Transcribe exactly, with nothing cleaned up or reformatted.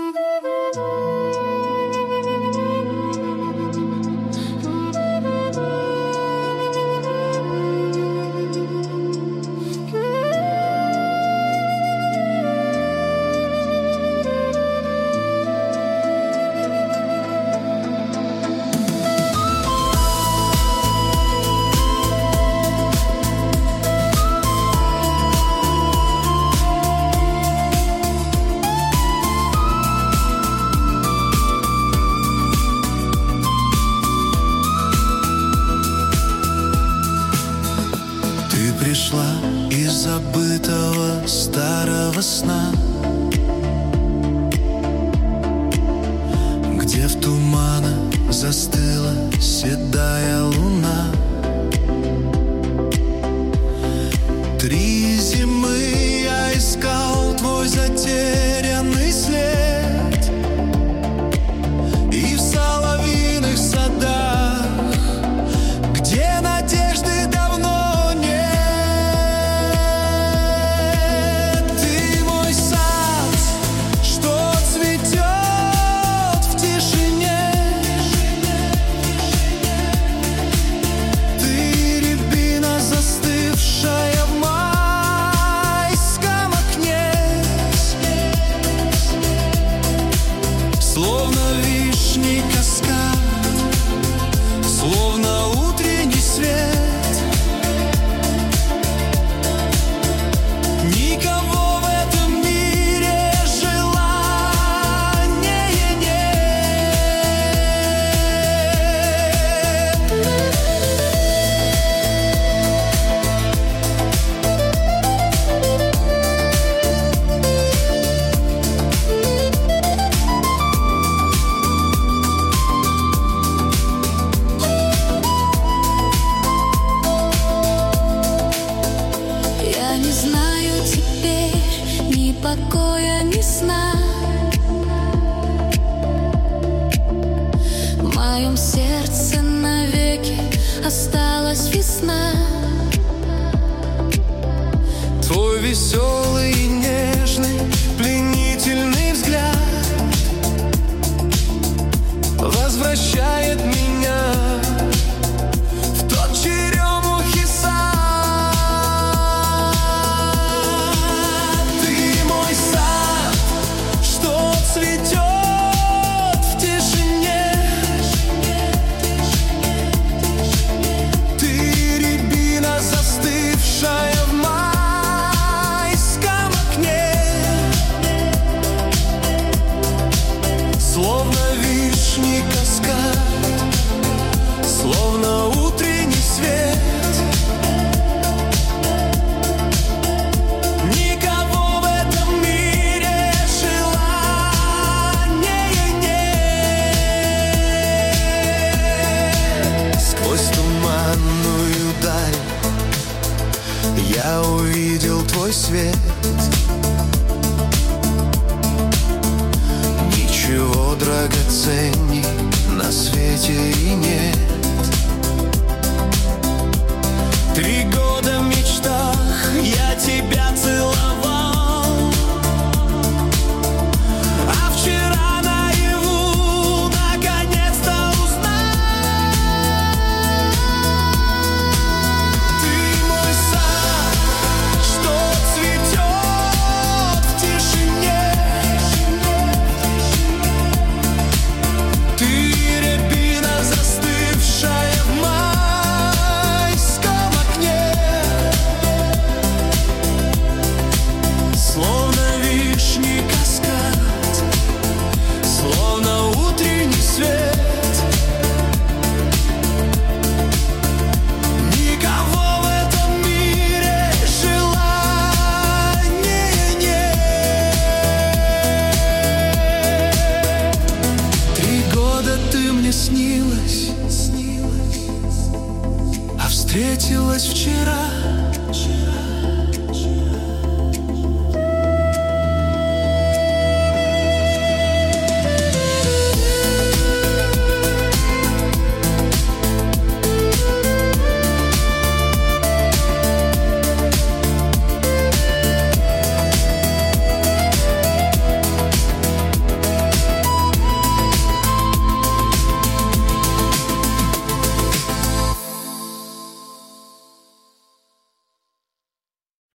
Пришла из забытого старого сна, где в туманах застыла седая луна. Три зимы я искал твой затерянный след, и в соловьиных садах, где надежды давно покоя, ни сна. В моем сердце навеки осталась весна. Твой веселый и нежный, пленительный взгляд возвращает меня в тот черемухий сад. Ты мой сад, что цветет в тишине. Ты рябина, застывшая в майском окне, словно вишни каскад, словно утренний свет. Никого в этом мире желания нет. Сквозь туманную даль я увидел твой свет. Ничего драгоценней на свете и нет.